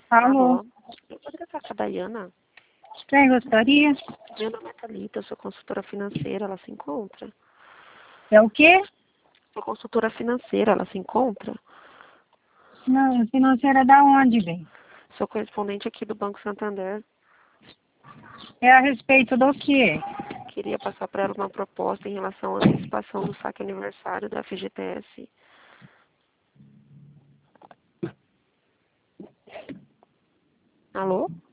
Alô? Alô, eu poderia falar com a Dayana? Quem gostaria? Meu nome é Thalita, eu sou consultora financeira, ela se encontra? É o quê? Sou consultora financeira, ela se encontra? Não, financeira da onde, bem? Sou correspondente aqui do Banco Santander. É a respeito do quê? Queria passar para ela uma proposta em relação à antecipação do saque aniversário da FGTS. Alô?